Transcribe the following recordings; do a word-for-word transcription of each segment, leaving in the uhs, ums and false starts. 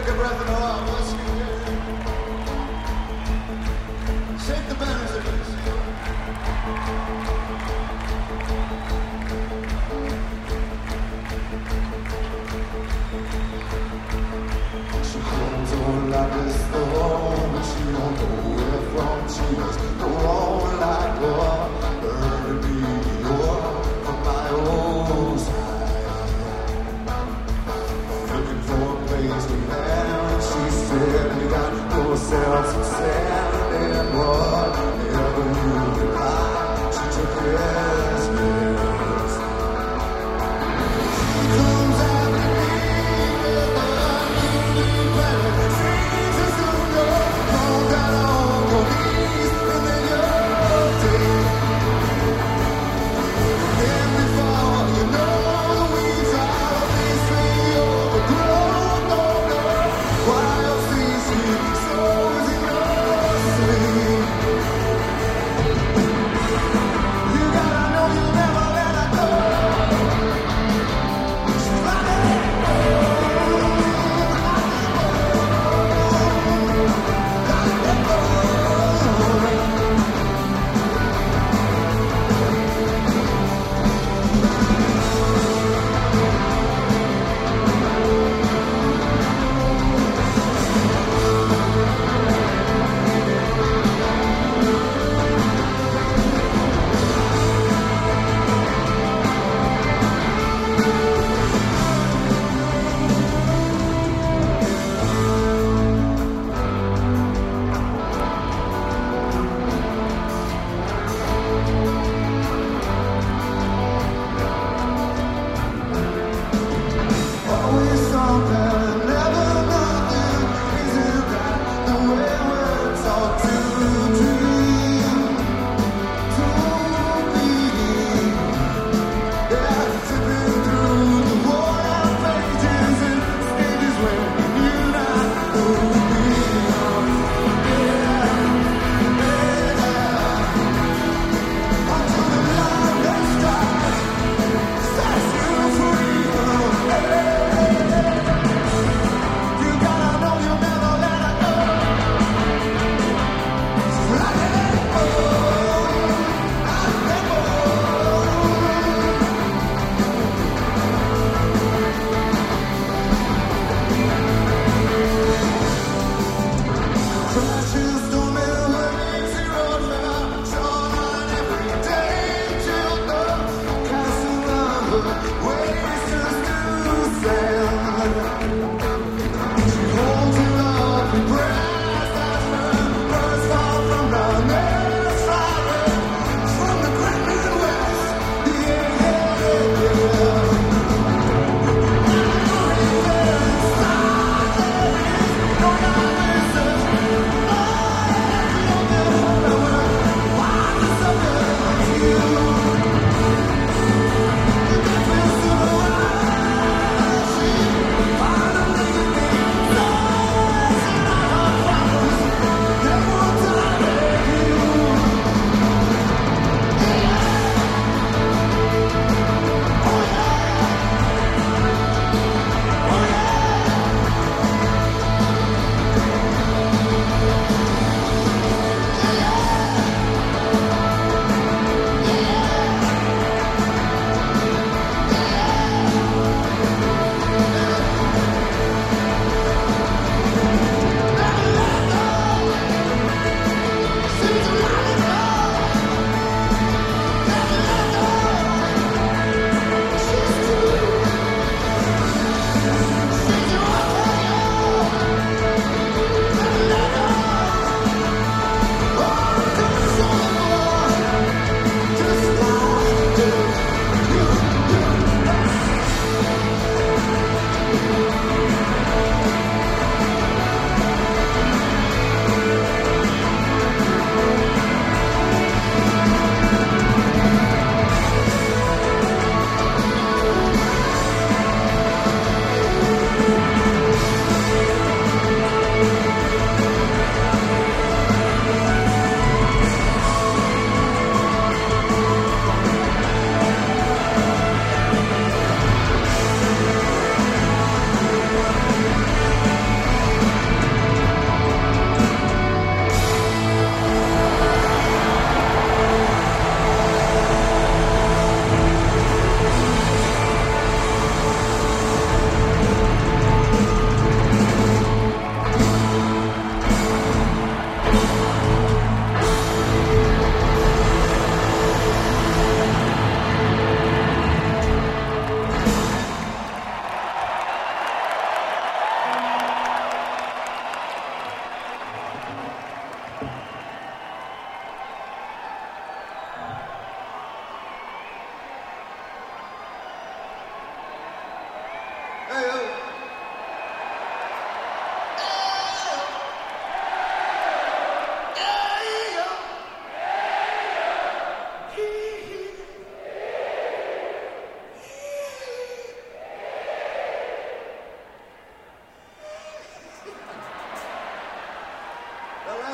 take a breath in the lungs. Shake the banners of this. She comes on like a storm, but she don't know where from. She must go on like a bird meteor from my own side. Looking for a place to land. She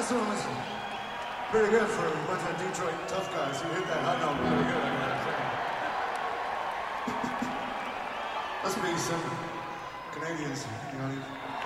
Last one was pretty good for a bunch of Detroit tough guys who hit that high note really good. I gotta say. Must be some Canadians, you know.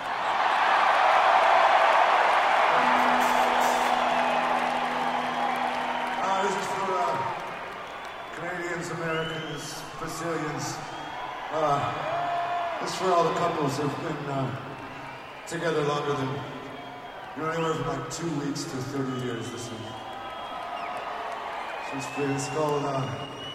Uh, this is for uh, Canadians, Americans, Brazilians. Uh, this is for all the couples who've been uh, together longer than, you know, anywhere from like two weeks to thirty years this week. So it's, it's called uh,